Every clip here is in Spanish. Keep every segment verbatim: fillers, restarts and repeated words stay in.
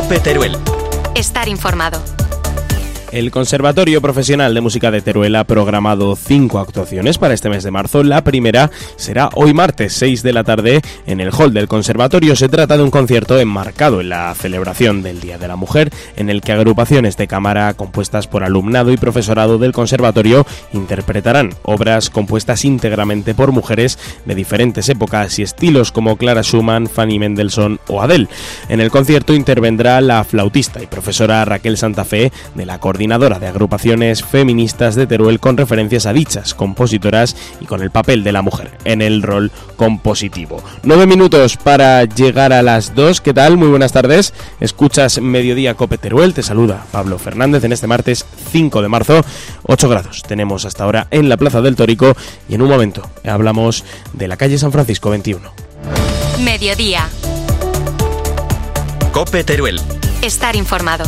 COPE Teruel. Estar informado. El Conservatorio Profesional de Música de Teruel ha programado cinco actuaciones para este mes de marzo. La primera será hoy martes, seis de la tarde, en el hall del Conservatorio. Se trata de un concierto enmarcado en la celebración del Día de la Mujer, en el que agrupaciones de cámara compuestas por alumnado y profesorado del Conservatorio interpretarán obras compuestas íntegramente por mujeres de diferentes épocas y estilos, como Clara Schumann, Fanny Mendelssohn o Adele. En el concierto intervendrá la flautista y profesora Raquel Santa Fe, de la coordinadora de agrupaciones feministas de Teruel, con referencias a dichas compositoras y con el papel de la mujer en el rol compositivo. Nueve minutos para llegar a las dos. ¿Qué tal? Muy buenas tardes. Escuchas Mediodía COPE Teruel. Te saluda Pablo Fernández en este martes cinco de marzo. ocho grados tenemos hasta ahora en la Plaza del Tórico y en un momento hablamos de la calle San Francisco veintiuno. Mediodía. COPE Teruel. Estar informado.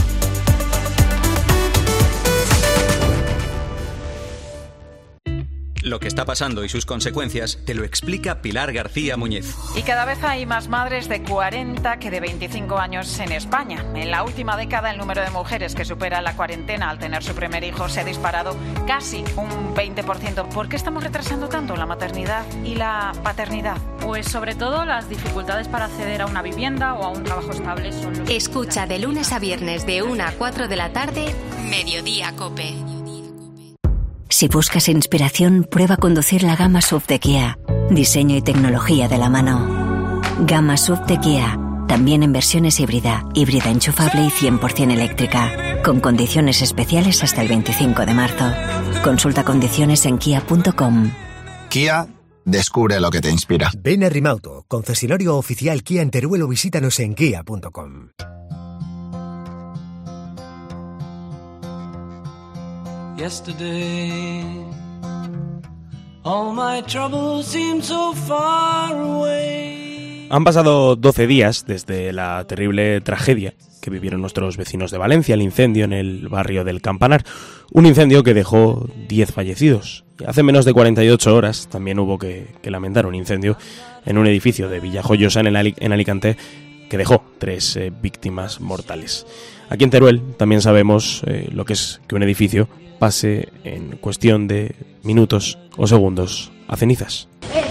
Lo que está pasando y sus consecuencias te lo explica Pilar García Muñez. Y cada vez hay más madres de cuarenta que de veinticinco años en España. En la última década el número de mujeres que supera la cuarentena al tener su primer hijo se ha disparado casi un veinte por ciento. ¿Por qué estamos retrasando tanto la maternidad y la paternidad? Pues sobre todo las dificultades para acceder a una vivienda o a un trabajo estable son los... Escucha de lunes a viernes de una a cuatro de la tarde, Mediodía COPE. Si buscas inspiración, prueba a conducir la gama S U V de Kia. Diseño y tecnología de la mano. Gama S U V de Kia. También en versiones híbrida, híbrida enchufable y cien por ciento eléctrica. Con condiciones especiales hasta el veinticinco de marzo. Consulta condiciones en kia punto com. Kia, descubre lo que te inspira. Ven a Rimauto, concesionario oficial Kia en Teruel, o visítanos en kia punto com. Yesterday, all my troubles seem so far away. Han pasado doce días desde la terrible tragedia que vivieron nuestros vecinos de Valencia, el incendio en el barrio del Campanar. Un incendio que dejó diez fallecidos. Y hace menos de cuarenta y ocho horas también hubo que, que lamentar un incendio en un edificio de Villajoyosa, en, el, en Alicante, que dejó tres eh, víctimas mortales. Aquí en Teruel también sabemos eh, lo que es que un edificio pase en cuestión de minutos o segundos a cenizas.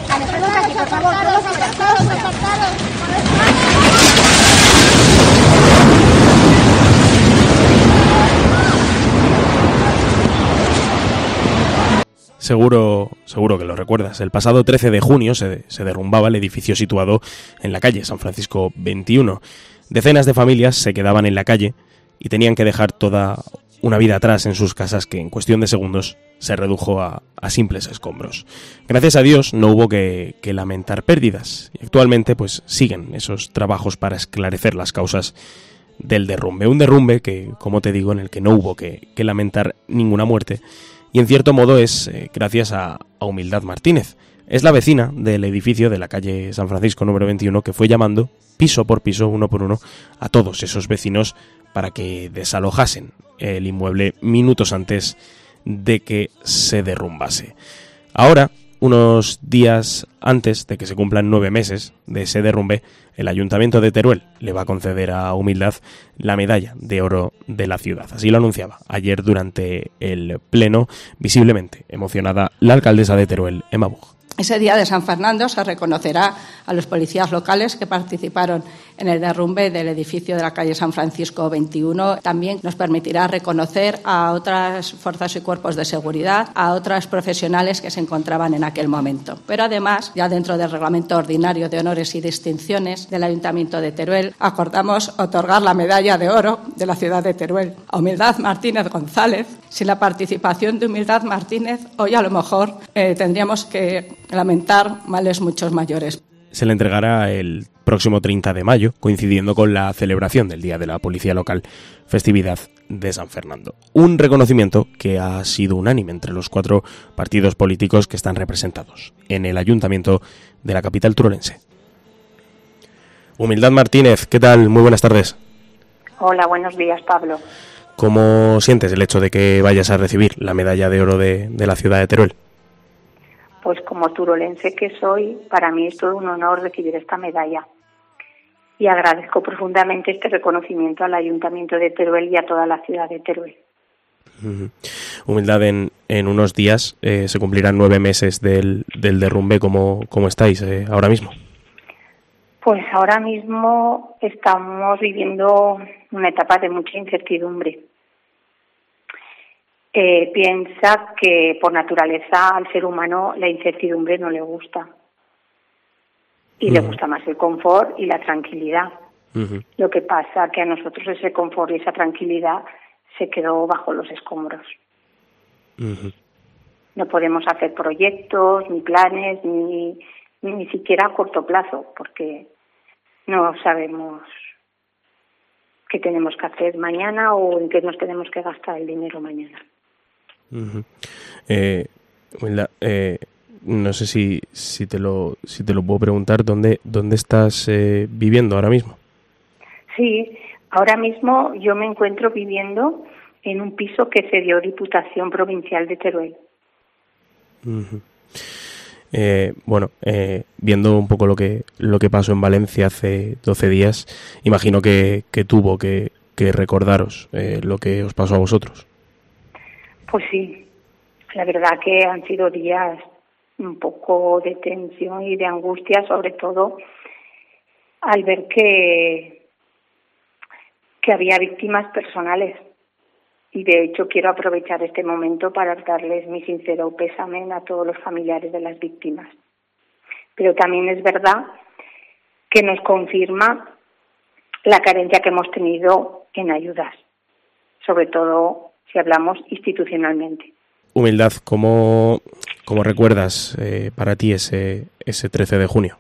Seguro, seguro que lo recuerdas. El pasado trece de junio se, se derrumbaba el edificio situado en la calle San Francisco veintiuno. Decenas de familias se quedaban en la calle y tenían que dejar toda una vida atrás en sus casas, que en cuestión de segundos se redujo a, a simples escombros. Gracias a Dios no hubo que, que lamentar pérdidas, y actualmente pues siguen esos trabajos para esclarecer las causas del derrumbe. Un derrumbe que, como te digo, en el que no hubo que, que lamentar ninguna muerte, y en cierto modo es eh, gracias a, a Humildad Martínez. Es la vecina del edificio de la calle San Francisco número veintiuno que fue llamando piso por piso, uno por uno, a todos esos vecinos para que desalojasen el inmueble minutos antes de que se derrumbase. Ahora, unos días antes de que se cumplan nueve meses de ese derrumbe, el Ayuntamiento de Teruel le va a conceder a Humildad la medalla de oro de la ciudad. Así lo anunciaba ayer durante el pleno, visiblemente emocionada la alcaldesa de Teruel, Emma Bug. Ese día de San Fernando se reconocerá a los policías locales que participaron en el derrumbe del edificio de la calle San Francisco veintiuno. También nos permitirá reconocer a otras fuerzas y cuerpos de seguridad, a otras profesionales que se encontraban en aquel momento. Pero además, ya dentro del reglamento ordinario de honores y distinciones del Ayuntamiento de Teruel, acordamos otorgar la medalla de oro de la ciudad de Teruel a Humildad Martínez González. Sin la participación de Humildad Martínez, hoy a lo mejor eh, tendríamos que lamentar males muchos mayores. Se le entregará el próximo treinta de mayo, coincidiendo con la celebración del Día de la Policía Local, festividad de San Fernando. Un reconocimiento que ha sido unánime entre los cuatro partidos políticos que están representados en el Ayuntamiento de la capital turolense. Humildad Martínez, ¿qué tal? Muy buenas tardes. Hola, buenos días, Pablo. ¿Cómo sientes el hecho de que vayas a recibir la medalla de oro de, de la ciudad de Teruel? Pues como turolense que soy, para mí es todo un honor recibir esta medalla. y agradezco profundamente este reconocimiento al Ayuntamiento de Teruel y a toda la ciudad de Teruel. Uh-huh. Humildad, en, en unos días eh, se cumplirán nueve meses del, del derrumbe. ¿Cómo, cómo estáis eh, ahora mismo? Pues ahora mismo estamos viviendo una etapa de mucha incertidumbre. Eh, piensa que por naturaleza al ser humano la incertidumbre no le gusta. Y uh-huh. le gusta más el confort y la tranquilidad. Uh-huh. Lo que pasa que a nosotros ese confort y esa tranquilidad se quedó bajo los escombros. Uh-huh. No podemos hacer proyectos, ni planes, ni, ni siquiera a corto plazo, porque no sabemos qué tenemos que hacer mañana o en qué nos tenemos que gastar el dinero mañana. Uh-huh. Eh, Humildad, eh, no sé si, si te lo si te lo puedo preguntar, ¿dónde, dónde estás eh, viviendo ahora mismo? Sí, ahora mismo yo me encuentro viviendo en un piso que cedió Diputación Provincial de Teruel. Uh-huh. Eh, bueno, eh, viendo un poco lo que lo que pasó en Valencia hace doce días, imagino que, que tuvo que, que recordaros eh, lo que os pasó a vosotros. Pues sí, la verdad que han sido días un poco de tensión y de angustia, sobre todo al ver que, que había víctimas personales. Y de hecho quiero aprovechar este momento para darles mi sincero pésame a todos los familiares de las víctimas. Pero también es verdad que nos confirma la carencia que hemos tenido en ayudas, sobre todo si hablamos institucionalmente. Humildad, ¿cómo, cómo recuerdas eh, para ti ese, ese trece de junio?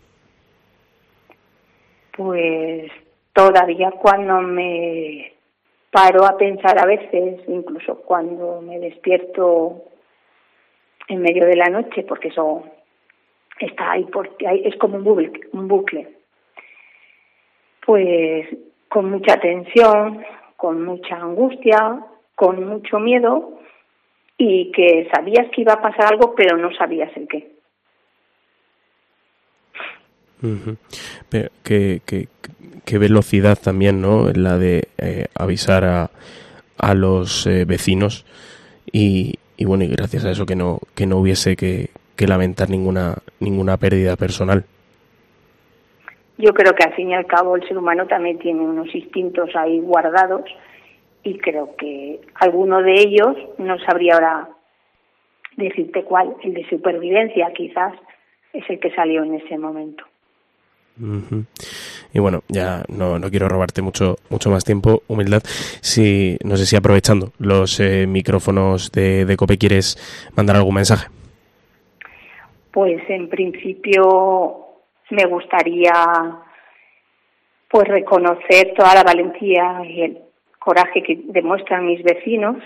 Pues todavía cuando me paro a pensar a veces, incluso cuando me despierto en medio de la noche, porque eso está ahí, porque hay, es como un bucle, un bucle, pues con mucha tensión, con mucha angustia, con mucho miedo, y que sabías que iba a pasar algo, pero no sabías el qué. Uh-huh. Pero qué, qué, qué velocidad también, ¿no? La de eh, avisar a, a los eh, vecinos y, y bueno, y gracias a eso que no que no hubiese que, que lamentar ninguna ninguna pérdida personal. Yo creo que al fin y al cabo el ser humano también tiene unos instintos ahí guardados y creo que alguno de ellos, no sabría ahora decirte cuál, el de supervivencia quizás es el que salió en ese momento. Uh-huh. Y bueno, ya no, no quiero robarte mucho mucho más tiempo, Humildad. Si, no sé si aprovechando los eh, micrófonos de, de COPE quieres mandar algún mensaje. Pues en principio me gustaría pues reconocer toda la valentía y el coraje que demuestran mis vecinos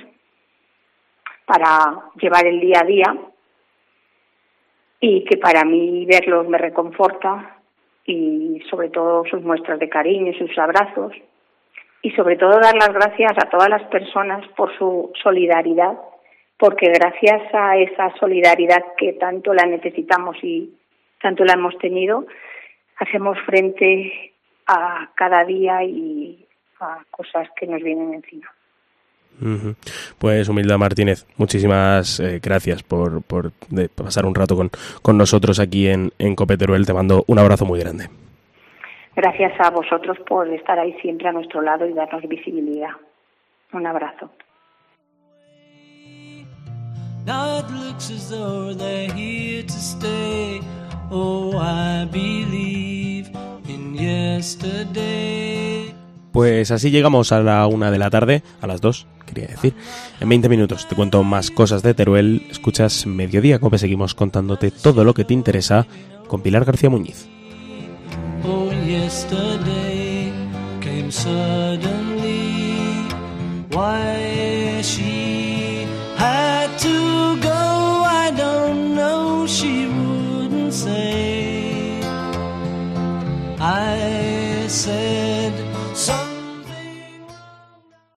para llevar el día a día y que para mí verlos me reconforta, y sobre todo sus muestras de cariño y sus abrazos, y sobre todo dar las gracias a todas las personas por su solidaridad, porque gracias a esa solidaridad que tanto la necesitamos y tanto la hemos tenido, hacemos frente a cada día y a cosas que nos vienen encima. Uh-huh. Pues Humildad Martínez, muchísimas eh, gracias por, por de pasar un rato con, con nosotros aquí en, en COPE Teruel. Te mando un abrazo muy grande. Gracias a vosotros por estar ahí siempre a nuestro lado y darnos visibilidad. Un abrazo. Now it looks as though they're here to stay. Oh, I believe in yesterday. Pues así llegamos a la una de la tarde, a las dos, quería decir. En veinte minutos te cuento más cosas de Teruel. Escuchas Mediodía Cope, seguimos contándote todo lo que te interesa con Pilar García Muñiz. Oh, yesterday came suddenly. Why she